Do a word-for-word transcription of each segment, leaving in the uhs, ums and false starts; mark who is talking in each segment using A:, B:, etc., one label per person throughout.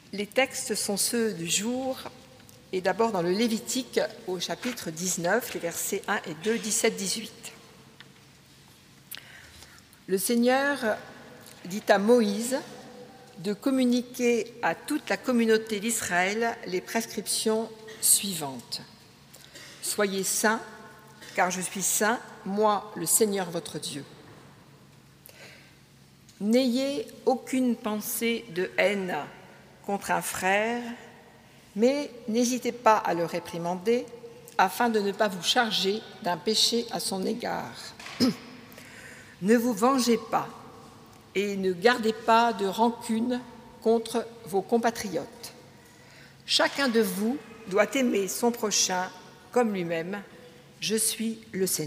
A: Les textes sont ceux du jour, et d'abord dans le Lévitique au chapitre dix-neuf, les versets un et deux, dix-sept dix-huit. Le Seigneur dit à Moïse de communiquer à toute la communauté d'Israël les prescriptions suivantes. « Soyez saints, car je suis saint, moi, le Seigneur votre Dieu. N'ayez aucune pensée de haine contre un frère, mais n'hésitez pas à le réprimander afin de ne pas vous charger d'un péché à son égard. Ne vous vengez pas et ne gardez pas de rancune contre vos compatriotes. Chacun de vous doit aimer son prochain comme lui-même. Je suis le Seigneur. »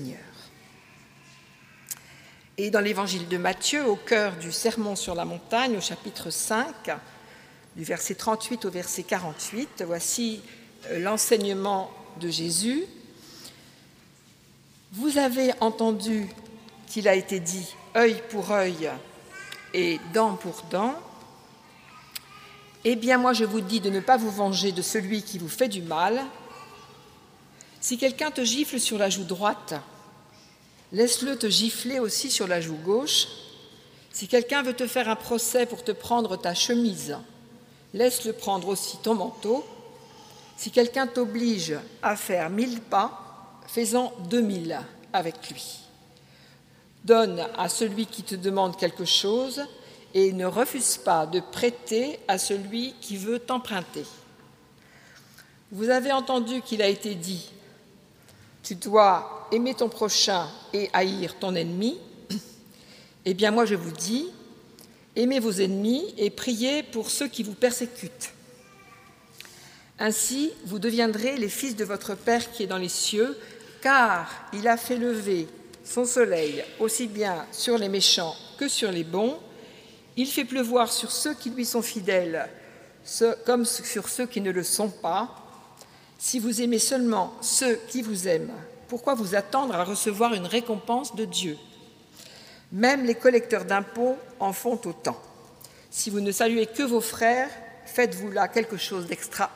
A: Et dans l'évangile de Matthieu, au cœur du Sermon sur la montagne, au chapitre cinq, du verset trente-huit au verset quarante-huit, voici l'enseignement de Jésus. « Vous avez entendu qu'il a été dit « œil pour œil et dent pour dent ». Eh bien, moi, je vous dis de ne pas vous venger de celui qui vous fait du mal. Si quelqu'un te gifle sur la joue droite, laisse-le te gifler aussi sur la joue gauche. Si quelqu'un veut te faire un procès pour te prendre ta chemise, laisse-le prendre aussi ton manteau. Si quelqu'un t'oblige à faire mille pas, fais-en deux mille avec lui. Donne à celui qui te demande quelque chose et ne refuse pas de prêter à celui qui veut t'emprunter. Vous avez entendu qu'il a été dit « Tu dois aimer ton prochain et haïr ton ennemi ». Eh bien, moi, je vous dis, aimez vos ennemis et priez pour ceux qui vous persécutent. Ainsi, vous deviendrez les fils de votre Père qui est dans les cieux, car il a fait lever son soleil aussi bien sur les méchants que sur les bons. Il fait pleuvoir sur ceux qui lui sont fidèles, comme sur ceux qui ne le sont pas. Si vous aimez seulement ceux qui vous aiment, pourquoi vous attendre à recevoir une récompense de Dieu ? Même les collecteurs d'impôts en font autant. Si vous ne saluez que vos frères, faites-vous là quelque chose d'extraordinaire ?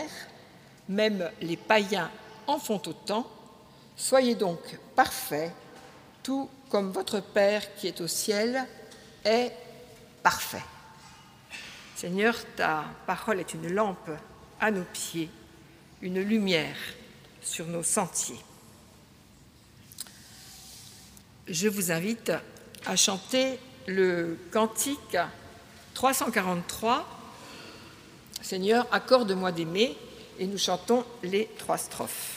A: Même les païens en font autant. Soyez donc parfaits, tout comme votre Père qui est au ciel est parfait. Seigneur, ta parole est une lampe à nos pieds, une lumière sur nos sentiers. Je vous invite à chanter le cantique trois cent quarante-trois, « Seigneur, accorde-moi d'aimer », et nous chantons les trois strophes.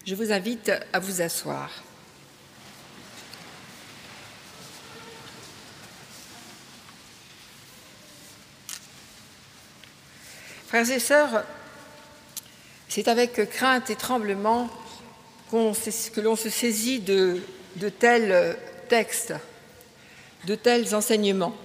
A: Je vous invite à vous asseoir. Frères et sœurs, c'est avec crainte et tremblement qu'on, que l'on se saisit de, de tels textes, de tels enseignements,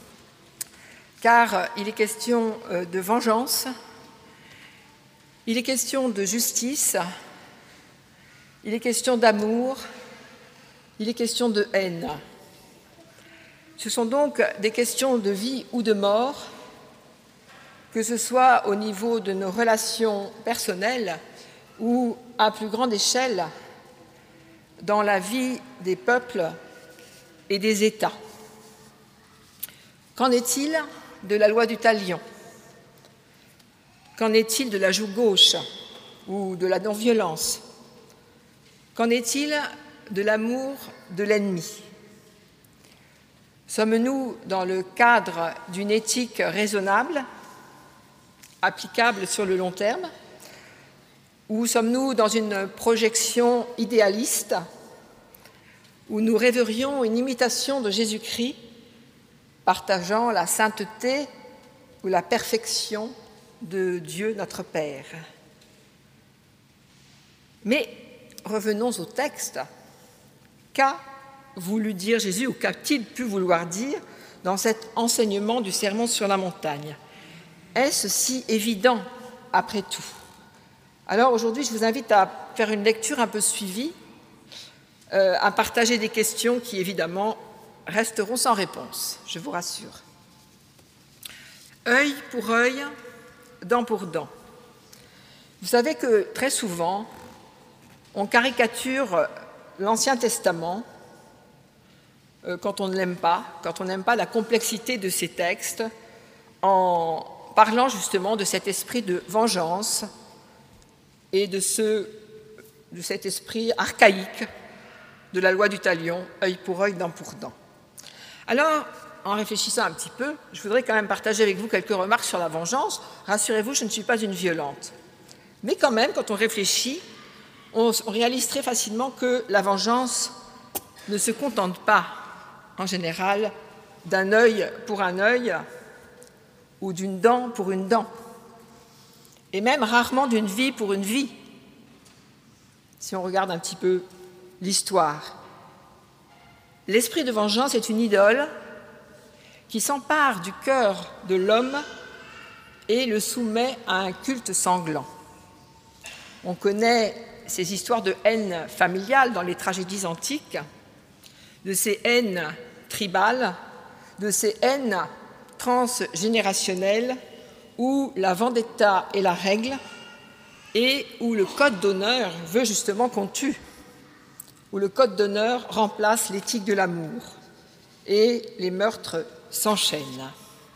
A: car il est question de vengeance, il est question de justice, il est question d'amour, il est question de haine. Ce sont donc des questions de vie ou de mort, que ce soit au niveau de nos relations personnelles ou à plus grande échelle dans la vie des peuples et des États. Qu'en est-il de la loi du talion? Qu'en est-il de la joue gauche ou de la non-violence? Qu'en est-il de l'amour de l'ennemi? Sommes-nous dans le cadre d'une éthique raisonnable, applicable sur le long terme, ou sommes-nous dans une projection idéaliste où nous rêverions une imitation de Jésus-Christ, partageant la sainteté ou la perfection de Dieu notre Père? Mais revenons au texte. Qu'a voulu dire Jésus, ou qu'a-t-il pu vouloir dire dans cet enseignement du Sermon sur la montagne? Est-ce si évident après tout? Alors aujourd'hui, je vous invite à faire une lecture un peu suivie, euh, à partager des questions qui, évidemment, resteront sans réponse, je vous rassure. Œil pour œil, dent pour dent. Vous savez que très souvent, on caricature l'Ancien Testament euh, quand on ne l'aime pas, quand on n'aime pas la complexité de ces textes, en parlant justement de cet esprit de vengeance et de, ce, de cet esprit archaïque de la loi du talion, œil pour œil, dent pour dent. Alors, en réfléchissant un petit peu, je voudrais quand même partager avec vous quelques remarques sur la vengeance. Rassurez-vous, je ne suis pas une violente. Mais quand même, quand on réfléchit, on, on réalise très facilement que la vengeance ne se contente pas, en général, d'un œil pour un œil, ou d'une dent pour une dent, et même rarement d'une vie pour une vie, si on regarde un petit peu l'histoire. L'esprit de vengeance est une idole qui s'empare du cœur de l'homme et le soumet à un culte sanglant. On connaît ces histoires de haine familiale dans les tragédies antiques, de ces haines tribales, de ces haines transgénérationnelle où la vendetta est la règle et où le code d'honneur veut justement qu'on tue, où le code d'honneur remplace l'éthique de l'amour et les meurtres s'enchaînent.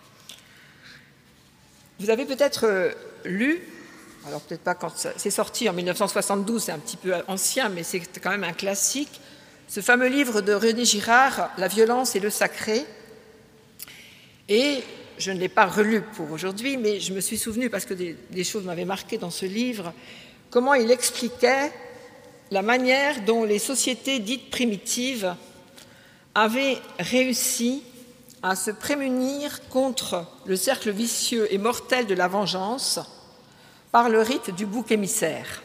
A: Vous avez peut-être lu, alors peut-être pas quand c'est sorti en mille neuf cent soixante-douze, c'est un petit peu ancien, mais c'est quand même un classique, ce fameux livre de René Girard, La violence et le sacré. Et je ne l'ai pas relu pour aujourd'hui, mais je me suis souvenu, parce que des, des choses m'avaient marqué dans ce livre, comment il expliquait la manière dont les sociétés dites primitives avaient réussi à se prémunir contre le cercle vicieux et mortel de la vengeance par le rite du bouc émissaire.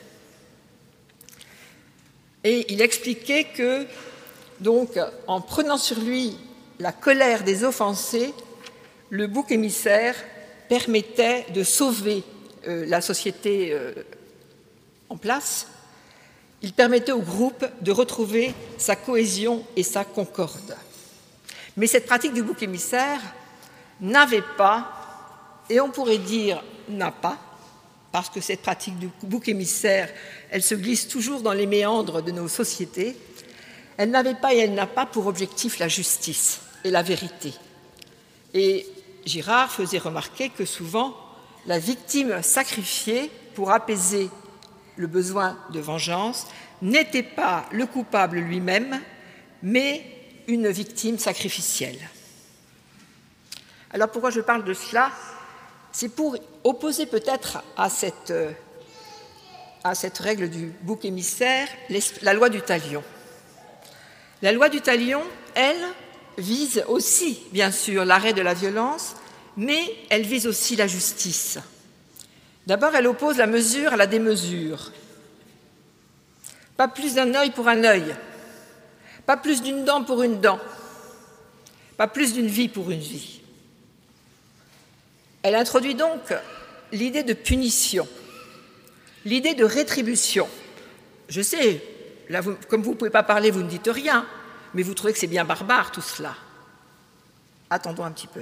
A: Et il expliquait que, donc, en prenant sur lui la colère des offensés, le bouc émissaire permettait de sauver euh, la société euh, en place. Il permettait au groupe de retrouver sa cohésion et sa concorde. Mais cette pratique du bouc émissaire n'avait pas, et on pourrait dire n'a pas, parce que cette pratique du bouc émissaire, elle se glisse toujours dans les méandres de nos sociétés, elle n'avait pas et elle n'a pas pour objectif la justice et la vérité. Et Girard faisait remarquer que souvent, la victime sacrifiée pour apaiser le besoin de vengeance n'était pas le coupable lui-même, mais une victime sacrificielle. Alors pourquoi je parle de cela? C'est pour opposer peut-être à cette à cette règle du bouc émissaire, la loi du talion. La loi du talion, elle, vise aussi, bien sûr, l'arrêt de la violence, mais elle vise aussi la justice. D'abord, elle oppose la mesure à la démesure. Pas plus d'un œil pour un œil, pas plus d'une dent pour une dent, pas plus d'une vie pour une vie. Elle introduit donc l'idée de punition, l'idée de rétribution. Je sais, là, vous, comme vous ne pouvez pas parler, vous ne dites rien, mais vous trouvez que c'est bien barbare tout cela. Attendons un petit peu.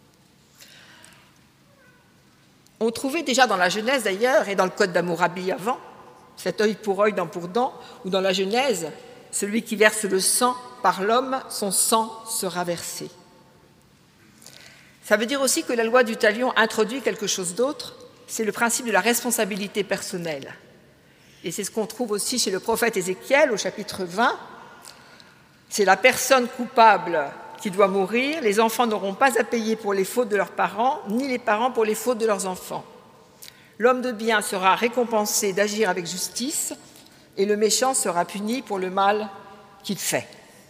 A: On trouvait déjà dans la Genèse d'ailleurs, et dans le Code d'Hammurabi avant, cet œil pour œil, dent pour dent, ou dans la Genèse, celui qui verse le sang par l'homme, son sang sera versé. Ça veut dire aussi que la loi du talion introduit quelque chose d'autre, c'est le principe de la responsabilité personnelle. Et c'est ce qu'on trouve aussi chez le prophète Ézéchiel au chapitre vingt. C'est la personne coupable qui doit mourir. Les enfants n'auront pas à payer pour les fautes de leurs parents, ni les parents pour les fautes de leurs enfants. L'homme de bien sera récompensé d'agir avec justice et le méchant sera puni pour le mal qu'il fait.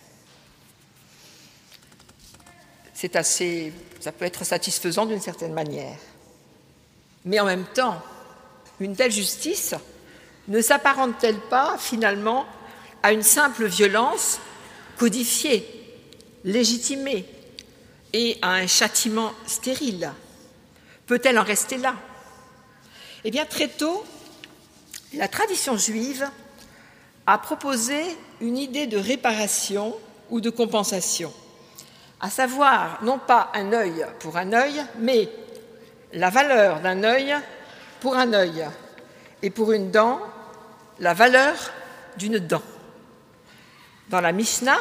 A: C'est assez, ça peut être satisfaisant d'une certaine manière. Mais en même temps, une telle justice ne s'apparente-t-elle pas finalement à une simple violence codifiée, légitimée et à un châtiment stérile? Peut-elle en rester là? Eh bien, très tôt, la tradition juive a proposé une idée de réparation ou de compensation, à savoir non pas un œil pour un œil, mais la valeur d'un œil pour un œil, et pour une dent, la valeur d'une dent. Dans la Mishnah,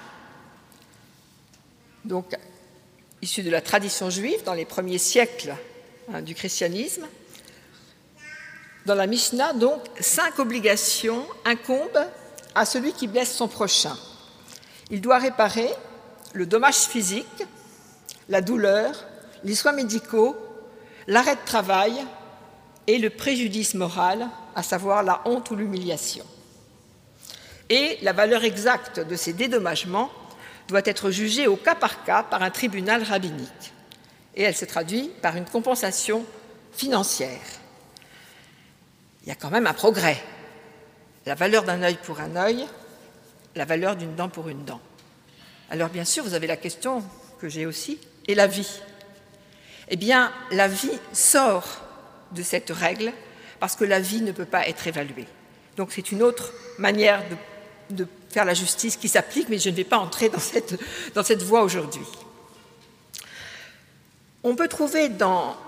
A: donc issue de la tradition juive dans les premiers siècles hein, du christianisme, dans la Mishnah, donc, cinq obligations incombent à celui qui blesse son prochain. Il doit réparer le dommage physique, la douleur, les soins médicaux, l'arrêt de travail et le préjudice moral, à savoir la honte ou l'humiliation. Et la valeur exacte de ces dédommagements doit être jugée au cas par cas par un tribunal rabbinique. Et elle se traduit par une compensation financière. Il y a quand même un progrès. La valeur d'un œil pour un œil, la valeur d'une dent pour une dent. Alors bien sûr, vous avez la question que j'ai aussi, et la vie? Eh bien, la vie sort de cette règle parce que la vie ne peut pas être évaluée. Donc c'est une autre manière de, de faire la justice qui s'applique, mais je ne vais pas entrer dans cette, dans cette voie aujourd'hui. On peut trouver dans,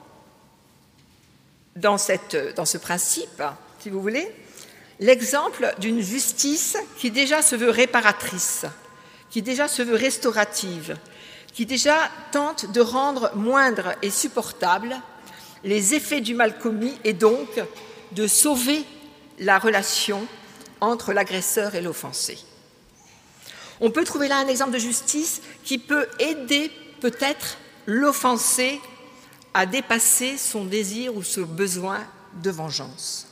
A: dans, cette, dans ce principe, si vous voulez, l'exemple d'une justice qui déjà se veut réparatrice, qui déjà se veut restaurative, qui déjà tente de rendre moindre et supportable les effets du mal commis et donc de sauver la relation entre l'agresseur et l'offensé. On peut trouver là un exemple de justice qui peut aider peut-être l'offensé à dépasser son désir ou son besoin de vengeance.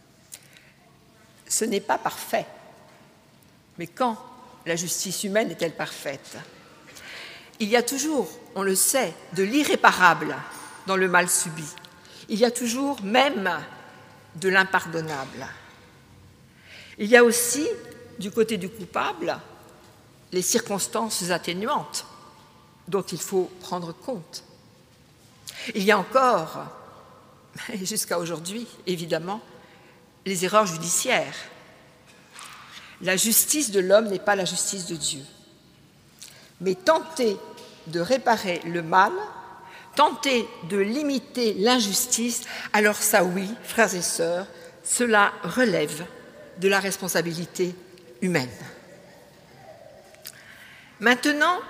A: Ce n'est pas parfait, mais quand la justice humaine est-elle parfaite? Il y a toujours, on le sait, de l'irréparable dans le mal subi. Il y a toujours même de l'impardonnable. Il y a aussi, du côté du coupable, les circonstances atténuantes dont il faut prendre compte. Il y a encore, et jusqu'à aujourd'hui, évidemment, les erreurs judiciaires. La justice de l'homme n'est pas la justice de Dieu. Mais tenter de réparer le mal, tenter de limiter l'injustice, alors ça oui, frères et sœurs, cela relève de la responsabilité humaine. Maintenant,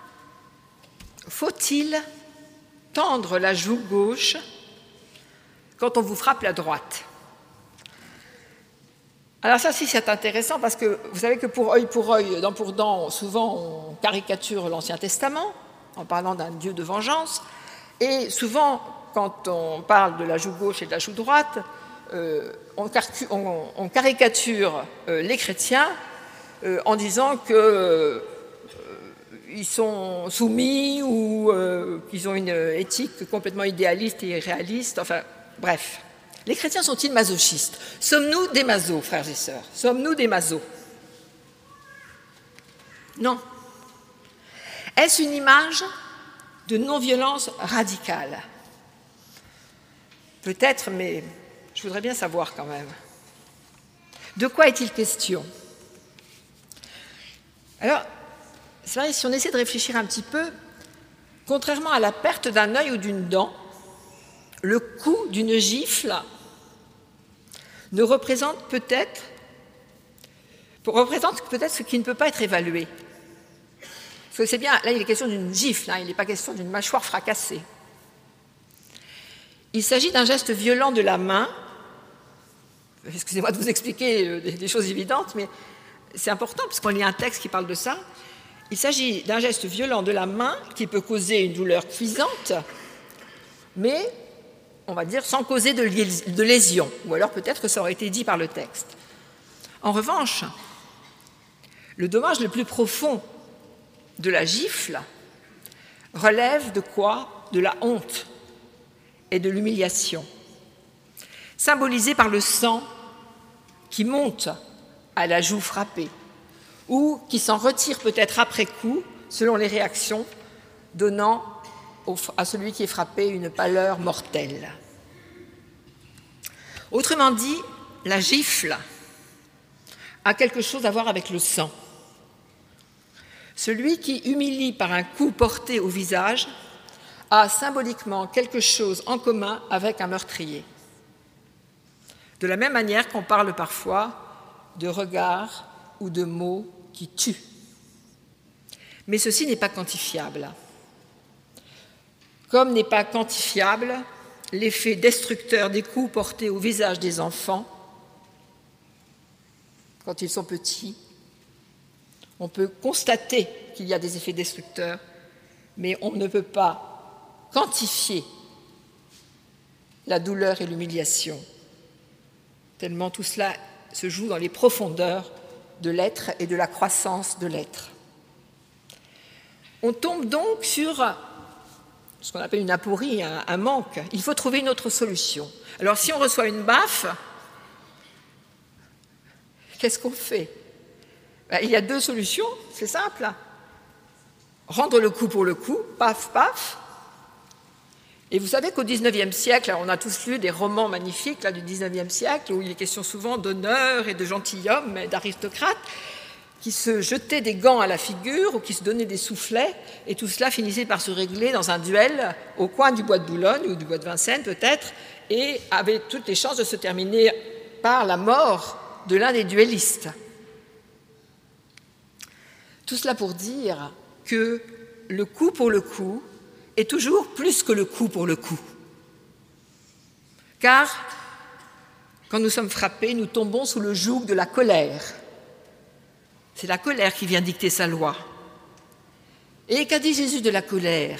A: faut-il tendre la joue gauche quand on vous frappe la droite? Alors ça, si, c'est intéressant parce que vous savez que pour œil pour œil, dent pour dent, souvent on caricature l'Ancien Testament en parlant d'un Dieu de vengeance. Et souvent, quand on parle de la joue gauche et de la joue droite, euh, on, on, on caricature euh, les chrétiens euh, en disant qu'ils euh, sont soumis ou euh, qu'ils ont une éthique complètement idéaliste et irréaliste. Enfin, bref. Les chrétiens sont-ils masochistes? Sommes-nous des masos, frères et sœurs? Sommes-nous des masos? Non. Est-ce une image de non-violence radicale? Peut-être, mais je voudrais bien savoir quand même. De quoi est-il question? Alors, c'est vrai, si on essaie de réfléchir un petit peu, contrairement à la perte d'un œil ou d'une dent, le coût d'une gifle ne représente peut-être représente peut-être ce qui ne peut pas être évalué. Parce que c'est bien, là il est question d'une gifle, hein, il n'est pas question d'une mâchoire fracassée. Il s'agit d'un geste violent de la main. Excusez-moi de vous expliquer des choses évidentes, mais c'est important parce qu'on lit un texte qui parle de ça. Il s'agit d'un geste violent de la main qui peut causer une douleur cuisante, mais on va dire sans causer de lésion, ou alors peut-être que ça aurait été dit par le texte. En revanche, le dommage le plus profond de la gifle relève de quoi? De la honte et de l'humiliation, symbolisée par le sang qui monte à la joue frappée ou qui s'en retire peut-être après coup, selon les réactions, donnant à celui qui est frappé une pâleur mortelle. Autrement dit, la gifle a quelque chose à voir avec le sang. Celui qui humilie par un coup porté au visage a symboliquement quelque chose en commun avec un meurtrier. De la même manière qu'on parle parfois de regards ou de mots qui tuent. Mais ceci n'est pas quantifiable. Comme n'est pas quantifiable l'effet destructeur des coups portés au visage des enfants quand ils sont petits. On peut constater qu'il y a des effets destructeurs, mais on ne peut pas quantifier la douleur et l'humiliation, tellement tout cela se joue dans les profondeurs de l'être et de la croissance de l'être. On tombe donc sur ce qu'on appelle une aporie, un, un manque. Il faut trouver une autre solution. Alors si on reçoit une baffe, qu'est-ce qu'on fait? Ben, il y a deux solutions, c'est simple. Rendre le coup pour le coup, paf, paf. Et vous savez qu'au dix-neuvième siècle, on a tous lu des romans magnifiques là, du dix-neuvième siècle, où il est question souvent d'honneur et de gentilhomme et d'aristocrates, qui se jetaient des gants à la figure ou qui se donnaient des soufflets, et tout cela finissait par se régler dans un duel au coin du bois de Boulogne ou du bois de Vincennes peut-être, et avait toutes les chances de se terminer par la mort de l'un des duellistes. Tout cela pour dire que le coup pour le coup est toujours plus que le coup pour le coup. Car quand nous sommes frappés, nous tombons sous le joug de la colère. C'est la colère qui vient dicter sa loi. Et qu'a dit Jésus de la colère?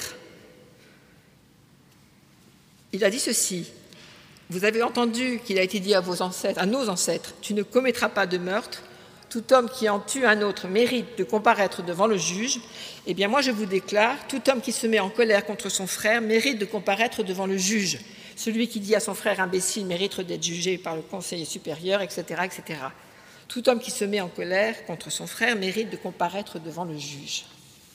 A: Il a dit ceci: vous avez entendu qu'il a été dit à vos ancêtres, à nos ancêtres, tu ne commettras pas de meurtre. Tout homme qui en tue un autre mérite de comparaître devant le juge. Eh bien, moi, je vous déclare, tout homme qui se met en colère contre son frère mérite de comparaître devant le juge. Celui qui dit à son frère imbécile mérite d'être jugé par le conseiller supérieur, et cetera, et cetera. Tout homme qui se met en colère contre son frère mérite de comparaître devant le juge.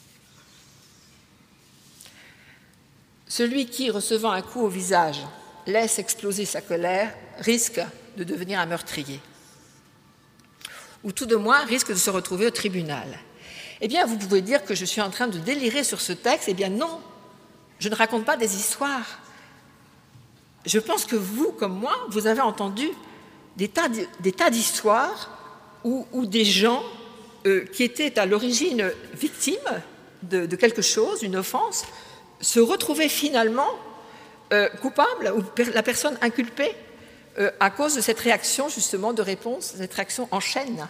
A: Celui qui, recevant un coup au visage, laisse exploser sa colère risque de devenir un meurtrier, ou tout de moins risque de se retrouver au tribunal. Eh bien, vous pouvez dire que je suis en train de délirer sur ce texte. Eh bien non, je ne raconte pas des histoires. Je pense que vous, comme moi, vous avez entendu des tas, des tas d'histoires où, où des gens euh, qui étaient à l'origine victimes de, de quelque chose, d'une offense, se retrouvaient finalement euh, coupables, ou per, la personne inculpée, Euh, à cause de cette réaction, justement, de réponse, cette réaction en chaîne.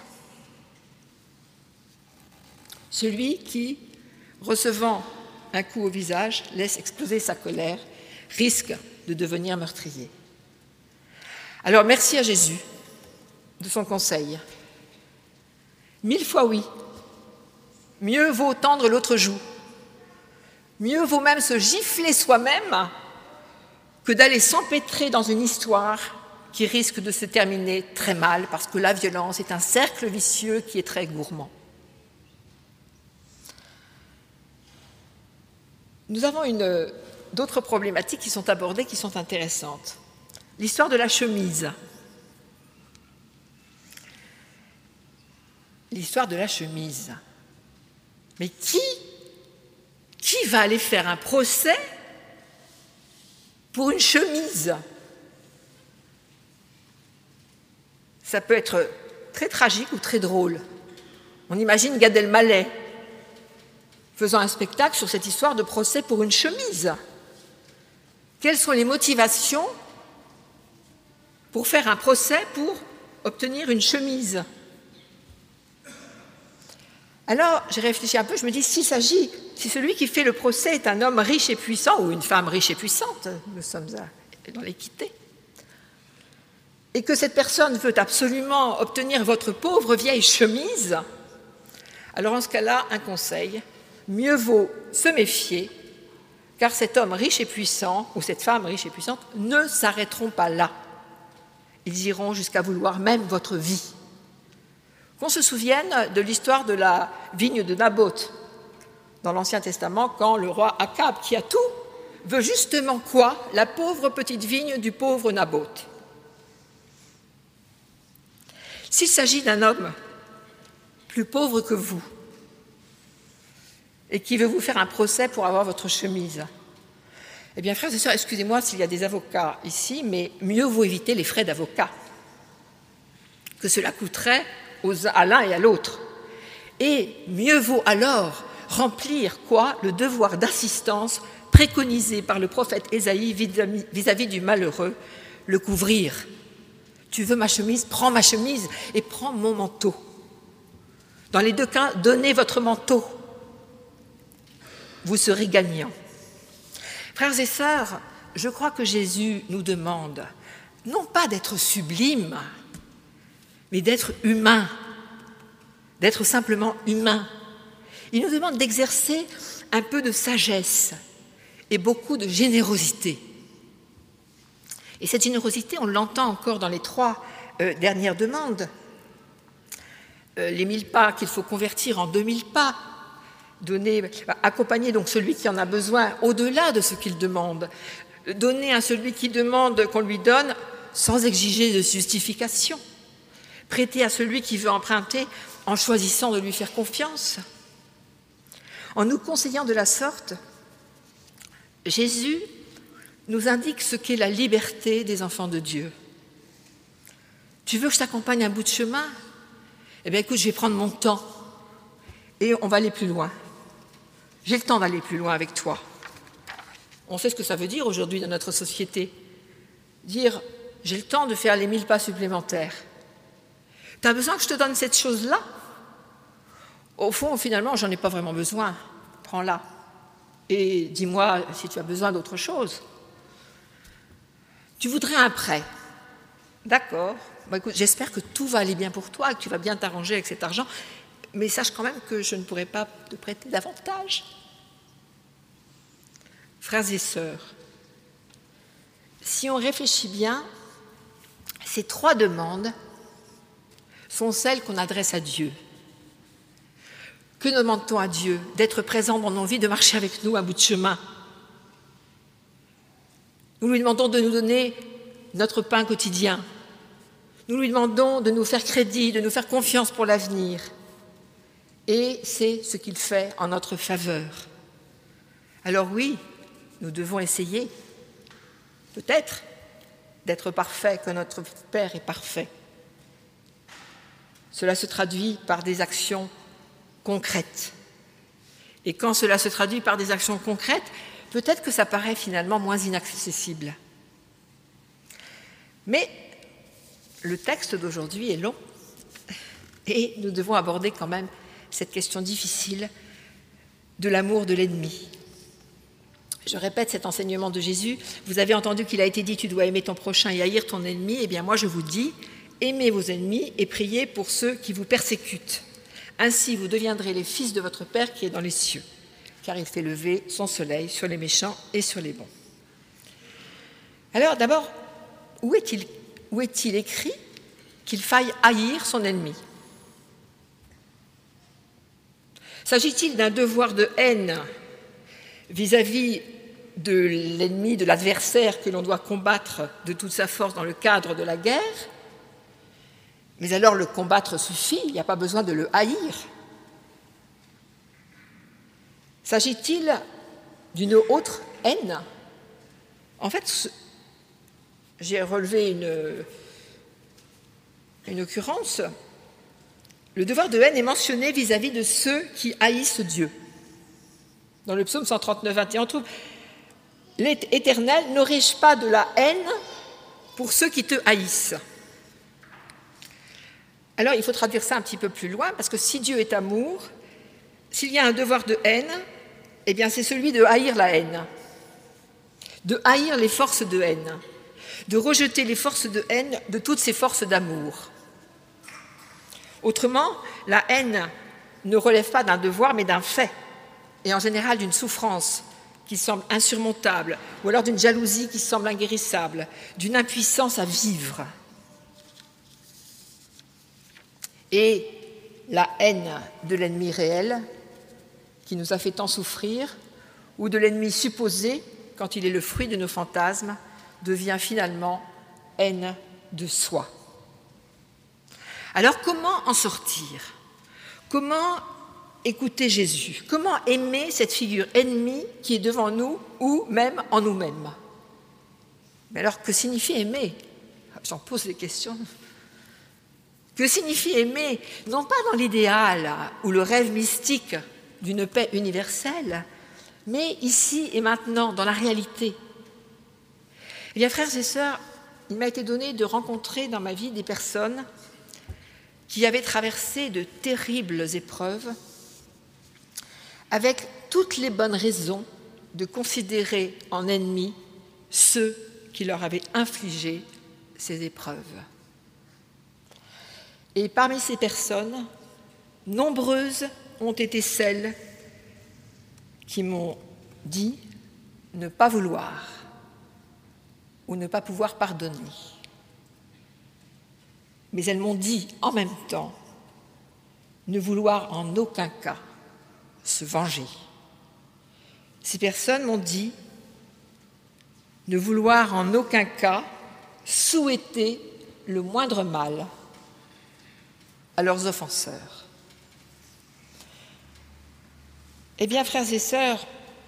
A: Celui qui, recevant un coup au visage, laisse exploser sa colère, risque de devenir meurtrier. Alors merci à Jésus de son conseil. Mille fois oui. Mieux vaut tendre l'autre joue. Mieux vaut même se gifler soi-même que d'aller s'empêtrer dans une histoire qui risque de se terminer très mal, parce que la violence est un cercle vicieux qui est très gourmand. Nous avons une, d'autres problématiques qui sont abordées, qui sont intéressantes. L'histoire de la chemise. L'histoire de la chemise. Mais qui, qui va aller faire un procès pour une chemise? Ça peut être très tragique ou très drôle. On imagine Gad Elmaleh faisant un spectacle sur cette histoire de procès pour une chemise. Quelles sont les motivations pour faire un procès pour obtenir une chemise? Alors, j'ai réfléchi un peu, je me dis, s'il s'agit, si celui qui fait le procès est un homme riche et puissant, ou une femme riche et puissante, nous sommes dans l'équité, et que cette personne veut absolument obtenir votre pauvre vieille chemise, alors en ce cas-là, un conseil, mieux vaut se méfier, car cet homme riche et puissant, ou cette femme riche et puissante, ne s'arrêteront pas là. Ils iront jusqu'à vouloir même votre vie. Qu'on se souvienne de l'histoire de la vigne de Naboth dans l'Ancien Testament, quand le roi Akab, qui a tout, veut justement quoi? La pauvre petite vigne du pauvre Naboth. S'il s'agit d'un homme plus pauvre que vous et qui veut vous faire un procès pour avoir votre chemise, eh bien, frères et sœurs, excusez-moi s'il y a des avocats ici, mais mieux vaut éviter les frais d'avocat, que cela coûterait à l'un et à l'autre. Et mieux vaut alors remplir quoi? Le devoir d'assistance préconisé par le prophète Ésaïe vis-à-vis du malheureux, le couvrir. Tu veux ma chemise? Prends ma chemise et prends mon manteau. Dans les deux cas, donnez votre manteau. Vous serez gagnants. Frères et sœurs, je crois que Jésus nous demande non pas d'être sublime, mais d'être humain, d'être simplement humain. Il nous demande d'exercer un peu de sagesse et beaucoup de générosité. Et cette générosité, on l'entend encore dans les trois euh, dernières demandes. Euh, les mille pas qu'il faut convertir en deux mille pas, donner, accompagner donc celui qui en a besoin au-delà de ce qu'il demande, donner à celui qui demande qu'on lui donne sans exiger de justification, prêter à celui qui veut emprunter en choisissant de lui faire confiance. En nous conseillant de la sorte, Jésus nous indique ce qu'est la liberté des enfants de Dieu. Tu veux que je t'accompagne un bout de chemin? Eh bien, écoute, je vais prendre mon temps et on va aller plus loin. J'ai le temps d'aller plus loin avec toi. On sait ce que ça veut dire aujourd'hui dans notre société. Dire, j'ai le temps de faire les mille pas supplémentaires. Tu as besoin que je te donne cette chose-là? Au fond, finalement, j'en ai pas vraiment besoin. Prends-la. Et dis-moi si tu as besoin d'autre chose. Tu voudrais un prêt? D'accord. Bon, écoute, j'espère que tout va aller bien pour toi, que tu vas bien t'arranger avec cet argent, mais sache quand même que je ne pourrai pas te prêter davantage. Frères et sœurs, si on réfléchit bien, ces trois demandes sont celles qu'on adresse à Dieu. Que demande-t-on à Dieu? D'être présent dans nos vies, de marcher avec nous un bout de chemin. Nous lui demandons de nous donner notre pain quotidien. Nous lui demandons de nous faire crédit, de nous faire confiance pour l'avenir. Et c'est ce qu'il fait en notre faveur. Alors oui, nous devons essayer, peut-être, d'être parfaits, que notre Père est parfait. Cela se traduit par des actions concrètes. Et quand cela se traduit par des actions concrètes, peut-être que ça paraît finalement moins inaccessible. Mais le texte d'aujourd'hui est long et nous devons aborder quand même cette question difficile de l'amour de l'ennemi. Je répète cet enseignement de Jésus. Vous avez entendu qu'il a été dit, tu dois aimer ton prochain et haïr ton ennemi. Eh bien, moi, je vous dis, aimez vos ennemis et priez pour ceux qui vous persécutent. Ainsi, vous deviendrez les fils de votre Père qui est dans les cieux, car il fait lever son soleil sur les méchants et sur les bons. Alors, d'abord, où est-il, où est-il écrit qu'il faille haïr son ennemi? S'agit-il d'un devoir de haine vis-à-vis de l'ennemi, de l'adversaire que l'on doit combattre de toute sa force dans le cadre de la guerre? Mais alors le combattre suffit, il n'y a pas besoin de le haïr. S'agit-il d'une autre haine? En fait, j'ai relevé une, une occurrence. Le devoir de haine est mentionné vis-à-vis de ceux qui haïssent Dieu. Dans le psaume cent trente-neuf, vingt et un, on trouve « L'Éternel, n'aurais-je pas de la haine pour ceux qui te haïssent ?» Alors, il faut traduire ça un petit peu plus loin, parce que si Dieu est amour, s'il y a un devoir de haine, eh bien, c'est celui de haïr la haine, de haïr les forces de haine, de rejeter les forces de haine de toutes ces forces d'amour. Autrement, la haine ne relève pas d'un devoir, mais d'un fait, et en général d'une souffrance qui semble insurmontable, ou alors d'une jalousie qui semble inguérissable, d'une impuissance à vivre. Et la haine de l'ennemi réel, qui nous a fait tant souffrir, ou de l'ennemi supposé, quand il est le fruit de nos fantasmes, devient finalement haine de soi. Alors comment en sortir? Comment écouter Jésus? Comment aimer cette figure ennemie qui est devant nous ou même en nous-mêmes? Mais alors que signifie aimer? J'en pose des questions. Que signifie aimer? Non pas dans l'idéal ou le rêve mystique d'une paix universelle, mais ici et maintenant, dans la réalité. Eh bien, frères et sœurs, il m'a été donné de rencontrer dans ma vie des personnes qui avaient traversé de terribles épreuves avec toutes les bonnes raisons de considérer en ennemis ceux qui leur avaient infligé ces épreuves. Et parmi ces personnes, nombreuses ont été celles qui m'ont dit ne pas vouloir ou ne pas pouvoir pardonner. Mais elles m'ont dit en même temps ne vouloir en aucun cas se venger. Ces personnes m'ont dit ne vouloir en aucun cas souhaiter le moindre mal à leurs offenseurs. Eh bien, frères et sœurs,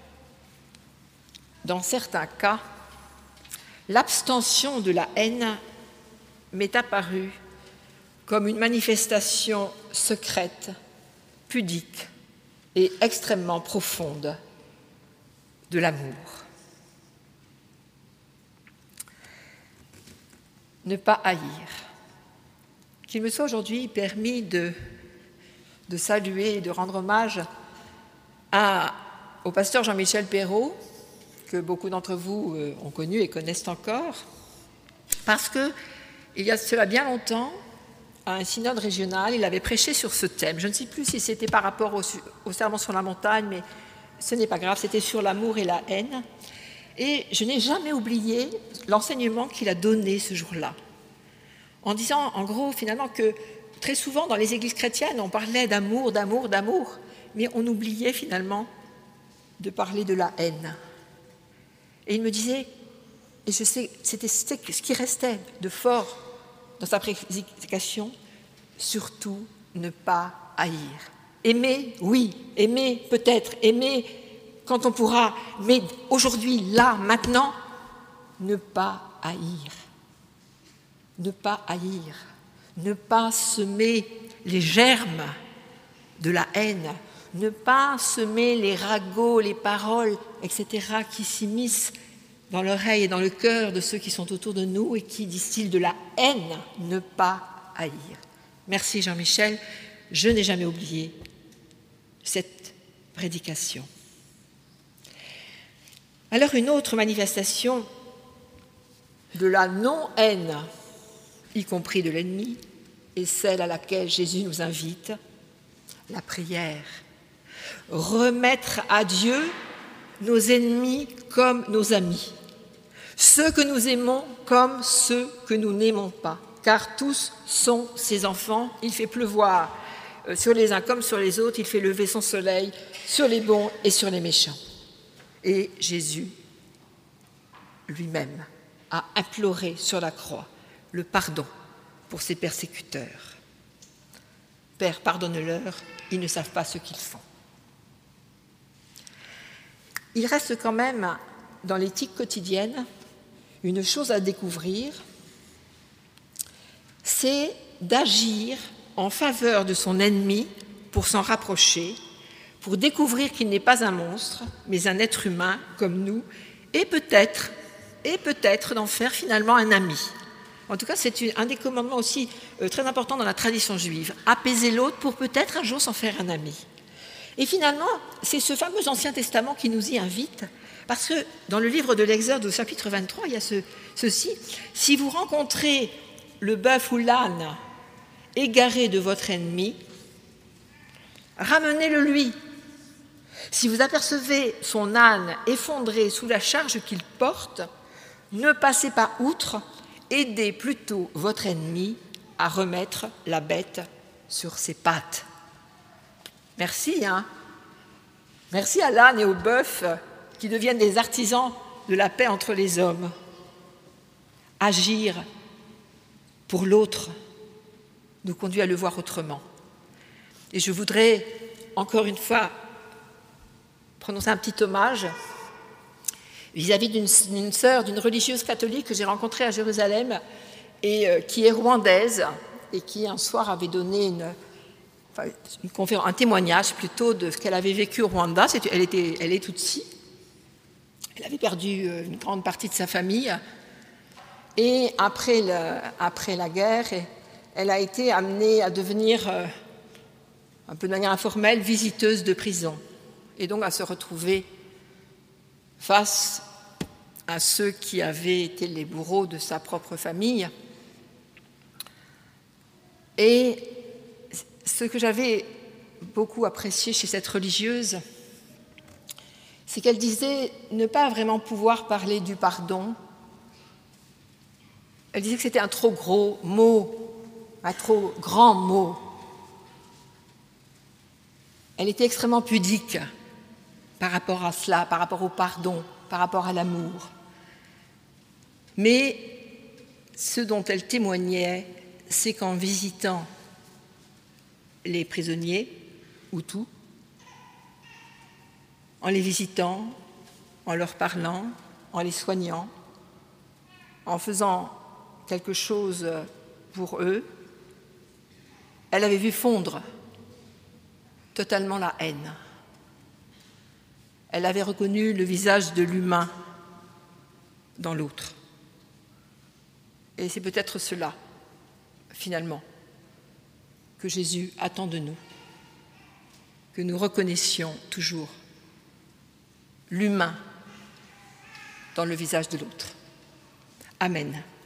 A: dans certains cas, l'abstention de la haine m'est apparue comme une manifestation secrète, pudique et extrêmement profonde de l'amour. Ne pas haïr. Qu'il me soit aujourd'hui permis de, de saluer et de rendre hommage à, au pasteur Jean-Michel Perrault, que beaucoup d'entre vous ont connu et connaissent encore, parce que il y a cela bien longtemps, à un synode régional, il avait prêché sur ce thème. Je ne sais plus si c'était par rapport au, au sermon sur la montagne, mais ce n'est pas grave, c'était sur l'amour et la haine. Et je n'ai jamais oublié l'enseignement qu'il a donné ce jour-là, en disant, en gros, finalement, que très souvent, dans les églises chrétiennes, on parlait d'amour, d'amour, d'amour, mais on oubliait finalement de parler de la haine. Et il me disait, et je sais, c'était ce qui restait de fort dans sa prédication, surtout ne pas haïr. Aimer, oui, aimer peut-être, aimer quand on pourra, mais aujourd'hui, là, maintenant, ne pas haïr. Ne pas haïr, ne pas semer les germes de la haine, ne pas semer les ragots, les paroles, et cetera, qui s'immiscent dans l'oreille et dans le cœur de ceux qui sont autour de nous et qui distillent de la haine, ne pas haïr. Merci Jean-Michel, je n'ai jamais oublié cette prédication. Alors une autre manifestation de la non-haine, y compris de l'ennemi, est celle à laquelle Jésus nous invite, la prière. Remettre à Dieu nos ennemis comme nos amis, ceux que nous aimons comme ceux que nous n'aimons pas, car tous sont ses enfants. Il fait pleuvoir sur les uns comme sur les autres, il fait lever son soleil sur les bons et sur les méchants. Et Jésus lui-même a imploré sur la croix le pardon pour ses persécuteurs. Père, pardonne-leur, ils ne savent pas ce qu'ils font. Il reste quand même dans l'éthique quotidienne une chose à découvrir, c'est d'agir en faveur de son ennemi pour s'en rapprocher, pour découvrir qu'il n'est pas un monstre, mais un être humain comme nous, et peut-être, et peut-être d'en faire finalement un ami. En tout cas, c'est un des commandements aussi euh, très importants dans la tradition juive, apaiser l'autre pour peut-être un jour s'en faire un ami. Et finalement, c'est ce fameux Ancien Testament qui nous y invite, parce que dans le livre de l'Exode, au chapitre vingt-trois, il y a ce, ceci, « Si vous rencontrez le bœuf ou l'âne égaré de votre ennemi, ramenez-le lui. Si vous apercevez son âne effondré sous la charge qu'il porte, ne passez pas outre, aidez plutôt votre ennemi à remettre la bête sur ses pattes. » Merci, hein. Merci à l'âne et au bœuf qui deviennent des artisans de la paix entre les hommes. Agir pour l'autre nous conduit à le voir autrement. Et je voudrais, encore une fois, prononcer un petit hommage vis-à-vis d'une, d'une sœur, d'une religieuse catholique que j'ai rencontrée à Jérusalem et euh, qui est rwandaise et qui un soir avait donné une, enfin, une conférence, un témoignage plutôt de ce qu'elle avait vécu au Rwanda. C'est, elle, était, elle est Tutsi. Elle avait perdu une grande partie de sa famille et après, le, après la guerre, elle a été amenée à devenir, euh, un peu de manière informelle, visiteuse de prison et donc à se retrouver face à ceux qui avaient été les bourreaux de sa propre famille. Et ce que j'avais beaucoup apprécié chez cette religieuse, c'est qu'elle disait ne pas vraiment pouvoir parler du pardon. Elle disait que c'était un trop gros mot, un trop grand mot. Elle était extrêmement pudique par rapport à cela, par rapport au pardon, par rapport à l'amour. Mais ce dont elle témoignait, c'est qu'en visitant les prisonniers, Hutus, en les visitant, en leur parlant, en les soignant, en faisant quelque chose pour eux, elle avait vu fondre totalement la haine. Elle avait reconnu le visage de l'humain dans l'autre. Et c'est peut-être cela, finalement, que Jésus attend de nous, que nous reconnaissions toujours l'humain dans le visage de l'autre. Amen.